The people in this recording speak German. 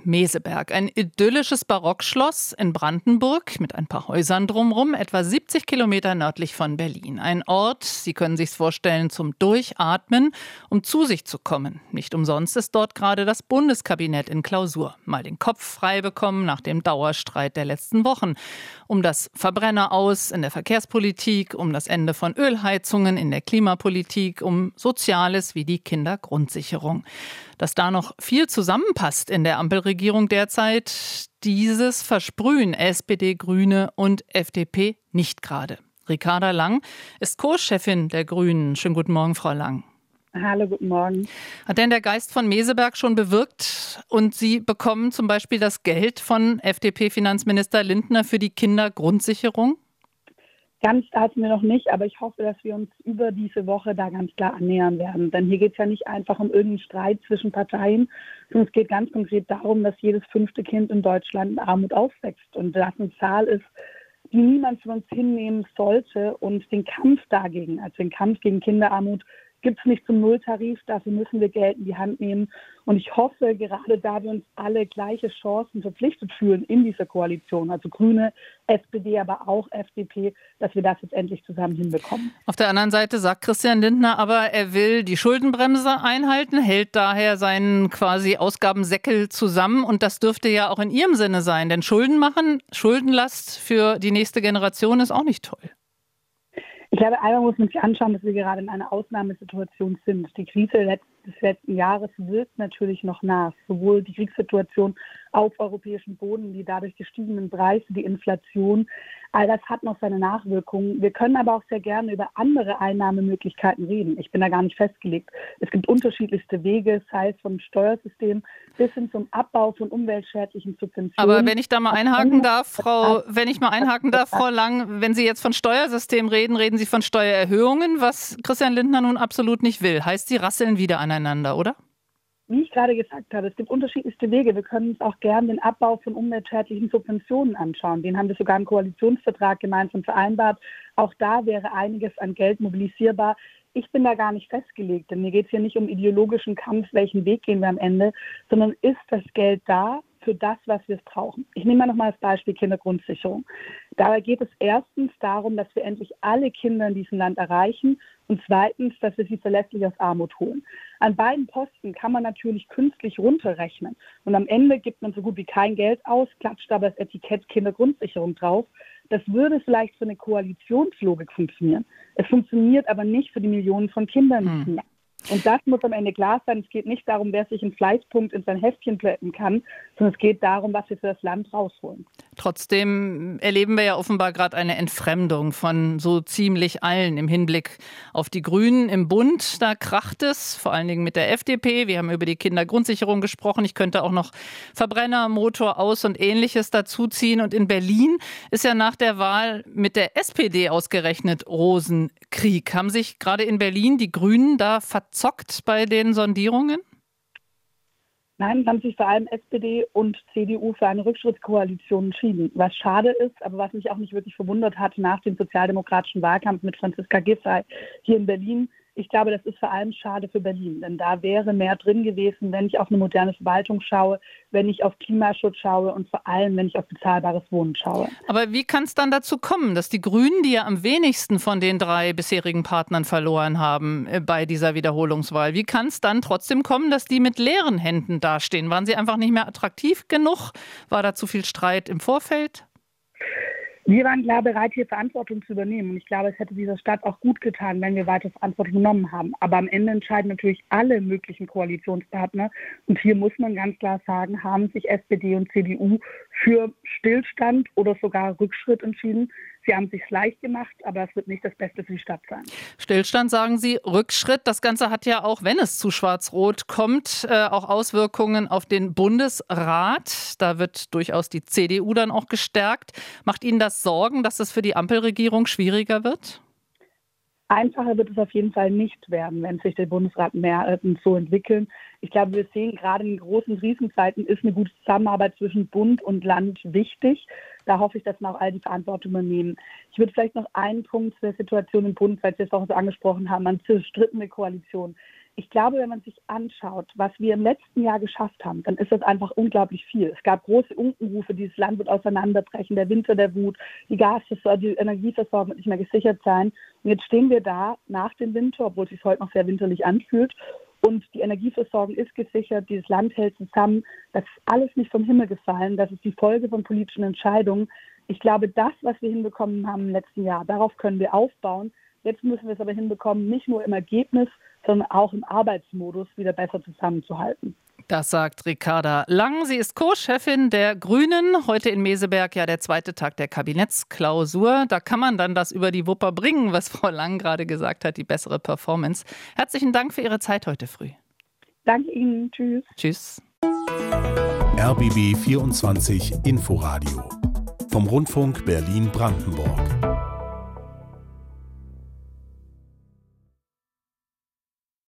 Meseberg, ein idyllisches Barockschloss in Brandenburg mit ein paar Häusern drumherum, etwa 70 Kilometer nördlich von Berlin. Ein Ort, Sie können sich's vorstellen, zum Durchatmen, um zu sich zu kommen. Nicht umsonst ist dort gerade das Bundeskabinett in Klausur. Mal den Kopf frei bekommen nach dem Dauerstreit der letzten Wochen. Um das Verbrenneraus in der Verkehrspolitik, um das Ende von Ölheizungen in der Klimapolitik, um Soziales wie die Kindergrundsicherung. Dass da noch viel zusammenpasst in der Ampelregierung derzeit, dieses versprühen SPD, Grüne und FDP nicht gerade. Ricarda Lang ist Co-Chefin der Grünen. Schönen guten Morgen, Frau Lang. Hallo, guten Morgen. Hat denn der Geist von Meseberg schon bewirkt und Sie bekommen zum Beispiel das Geld von FDP-Finanzminister Lindner für die Kindergrundsicherung? Ganz da sind wir noch nicht, aber ich hoffe, dass wir uns über diese Woche da ganz klar annähern werden. Denn hier geht es ja nicht einfach um irgendeinen Streit zwischen Parteien, sondern es geht ganz konkret darum, dass jedes 5. Kind in Deutschland in Armut aufwächst. Und das eine Zahl ist, die niemand von uns hinnehmen sollte. Und den Kampf dagegen, also den Kampf gegen Kinderarmut, gibt es nicht zum Nulltarif, dafür müssen wir Geld in die Hand nehmen. Und ich hoffe, gerade da wir uns alle gleiche Chancen verpflichtet fühlen in dieser Koalition, also Grüne, SPD, aber auch FDP, dass wir das jetzt endlich zusammen hinbekommen. Auf der anderen Seite sagt Christian Lindner aber, er will die Schuldenbremse einhalten, hält daher seinen quasi Ausgabensäckel zusammen. Und das dürfte ja auch in Ihrem Sinne sein, denn Schulden machen, Schuldenlast für die nächste Generation ist auch nicht toll. Ich glaube, einmal muss man sich anschauen, dass wir gerade in einer Ausnahmesituation sind. Die Krise des letzten Jahres wirkt natürlich noch nach. Sowohl die Kriegssituation auf europäischem Boden, die dadurch gestiegenen Preise, die Inflation, all das hat noch seine Nachwirkungen. Wir können aber auch sehr gerne über andere Einnahmemöglichkeiten reden. Ich bin da gar nicht festgelegt. Es gibt unterschiedlichste Wege, sei es vom Steuersystem bis hin zum Abbau von umweltschädlichen Subventionen. Aber wenn ich da mal einhaken darf, Frau Lang, wenn Sie jetzt von Steuersystem reden, reden Sie von Steuererhöhungen, was Christian Lindner nun absolut nicht will. Heißt, Sie rasseln wieder aneinander, oder? Wie ich gerade gesagt habe, es gibt unterschiedlichste Wege. Wir können uns auch gern den Abbau von umweltschädlichen Subventionen anschauen. Den haben wir sogar im Koalitionsvertrag gemeinsam vereinbart. Auch da wäre einiges an Geld mobilisierbar. Ich bin da gar nicht festgelegt, denn mir geht es hier nicht um ideologischen Kampf, welchen Weg gehen wir am Ende, sondern ist das Geld da für das, was wir es brauchen. Ich nehme mal nochmal das Beispiel Kindergrundsicherung. Dabei geht es erstens darum, dass wir endlich alle Kinder in diesem Land erreichen und zweitens, dass wir sie verlässlich aus Armut holen. An beiden Posten kann man natürlich künstlich runterrechnen und am Ende gibt man so gut wie kein Geld aus, klatscht aber das Etikett Kindergrundsicherung drauf. Das würde vielleicht für eine Koalitionslogik funktionieren. Es funktioniert aber nicht für die Millionen von Kindern in diesem Land. Und das muss am Ende klar sein. Es geht nicht darum, wer sich einen Fleißpunkt in sein Heftchen plätten kann, sondern es geht darum, was wir für das Land rausholen. Trotzdem erleben wir ja offenbar gerade eine Entfremdung von so ziemlich allen im Hinblick auf die Grünen im Bund. Da kracht es, vor allen Dingen mit der FDP. Wir haben über die Kindergrundsicherung gesprochen. Ich könnte auch noch Verbrenner, Motor aus und Ähnliches dazuziehen. Und in Berlin ist ja nach der Wahl mit der SPD ausgerechnet Rosenkrieg. Haben sich gerade in Berlin die Grünen da verzockt bei den Sondierungen? Nein, haben sich vor allem SPD und CDU für eine Rückschrittskoalition entschieden. Was schade ist, aber was mich auch nicht wirklich verwundert hat nach dem sozialdemokratischen Wahlkampf mit Franziska Giffey hier in Berlin. Ich glaube, das ist vor allem schade für Berlin, denn da wäre mehr drin gewesen, wenn ich auf eine moderne Verwaltung schaue, wenn ich auf Klimaschutz schaue und vor allem, wenn ich auf bezahlbares Wohnen schaue. Aber wie kann es dann dazu kommen, dass die Grünen, die ja am wenigsten von den 3 bisherigen Partnern verloren haben bei dieser Wiederholungswahl, wie kann es dann trotzdem kommen, dass die mit leeren Händen dastehen? Waren sie einfach nicht mehr attraktiv genug? War da zu viel Streit im Vorfeld? Wir waren klar bereit, hier Verantwortung zu übernehmen. Und ich glaube, es hätte dieser Stadt auch gut getan, wenn wir weiter Verantwortung genommen haben. Aber am Ende entscheiden natürlich alle möglichen Koalitionspartner. Und hier muss man ganz klar sagen, haben sich SPD und CDU für Stillstand oder sogar Rückschritt entschieden. Sie haben es sich leicht gemacht, aber es wird nicht das Beste für die Stadt sein. Stillstand, sagen Sie, Rückschritt. Das Ganze hat ja auch, wenn es zu Schwarz-Rot kommt, auch Auswirkungen auf den Bundesrat. Da wird durchaus die CDU dann auch gestärkt. Macht Ihnen das Sorgen, dass es für die Ampelregierung schwieriger wird? Einfacher wird es auf jeden Fall nicht werden, wenn sich der Bundesrat mehr so entwickeln. Ich glaube, wir sehen gerade in großen Krisenzeiten ist eine gute Zusammenarbeit zwischen Bund und Land wichtig. Da hoffe ich, dass wir auch all die Verantwortung übernehmen. Ich würde vielleicht noch einen Punkt zur Situation im Bund, weil Sie es auch so angesprochen haben, an zerstrittene Koalition. Ich glaube, wenn man sich anschaut, was wir im letzten Jahr geschafft haben, dann ist das einfach unglaublich viel. Es gab große Unkenrufe, dieses Land wird auseinanderbrechen, der Winter der Wut, die Energieversorgung wird nicht mehr gesichert sein. Und jetzt stehen wir da nach dem Winter, obwohl es sich heute noch sehr winterlich anfühlt. Und die Energieversorgung ist gesichert, dieses Land hält zusammen. Das ist alles nicht vom Himmel gefallen. Das ist die Folge von politischen Entscheidungen. Ich glaube, das, was wir hinbekommen haben im letzten Jahr, darauf können wir aufbauen. Jetzt müssen wir es aber hinbekommen, nicht nur im Ergebnis, sondern auch im Arbeitsmodus wieder besser zusammenzuhalten. Das sagt Ricarda Lang. Sie ist Co-Chefin der Grünen. Heute in Meseberg ja der zweite Tag der Kabinettsklausur. Da kann man dann das über die Wupper bringen, was Frau Lang gerade gesagt hat, die bessere Performance. Herzlichen Dank für Ihre Zeit heute früh. Danke Ihnen. Tschüss. Tschüss. RBB 24 Inforadio vom Rundfunk Berlin-Brandenburg.